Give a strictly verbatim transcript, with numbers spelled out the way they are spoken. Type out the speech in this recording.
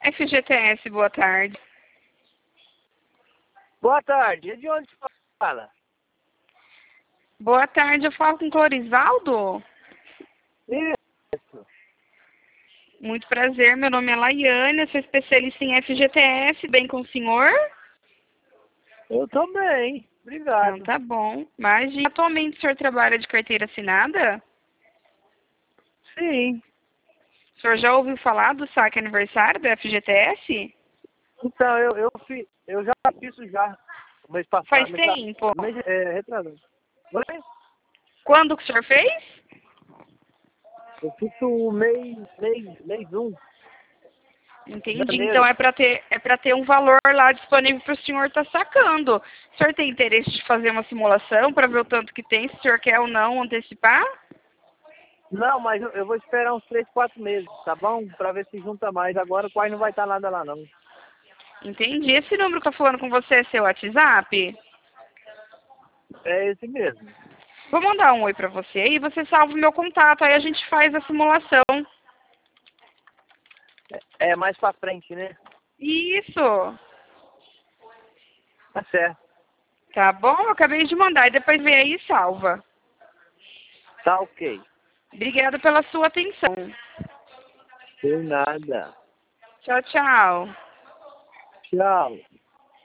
F G T S, boa tarde. Boa tarde. E de onde você fala? Boa tarde, eu falo com Clorivaldo? Isso. Muito prazer, meu nome é Laiane, eu sou especialista em F G T S, bem com o senhor? Eu tô bem. Obrigado. Então tá bom. Mas atualmente o senhor trabalha de carteira assinada? Sim. O senhor já ouviu falar do saque aniversário do F G T S? Então, eu, eu, fi, eu já fiz isso já. O mês passado. Faz mês pa- tempo. Mês, é, retrasado. Oi? Quando que o senhor fez? Eu fiz o mês, mês, mês um. Entendi. Janeiro. Então é para ter é para ter um valor lá disponível para o senhor estar sacando. O senhor tem interesse de fazer uma simulação para ver o tanto que tem, se o senhor quer ou não antecipar? Não, mas eu, eu vou esperar uns três, quatro meses, tá bom? Pra ver se junta mais. Agora quase não vai estar nada lá, não. Entendi. Esse número que eu tô falando com você é seu WhatsApp? É esse mesmo. Vou mandar um oi para você e você salva o meu contato, aí a gente faz a simulação. É, é mais pra frente, né? Isso. Tá certo. Tá bom? Eu acabei de mandar e depois vem aí e salva. Tá ok. Obrigada pela sua atenção. Sem nada. Tchau, tchau. Tchau.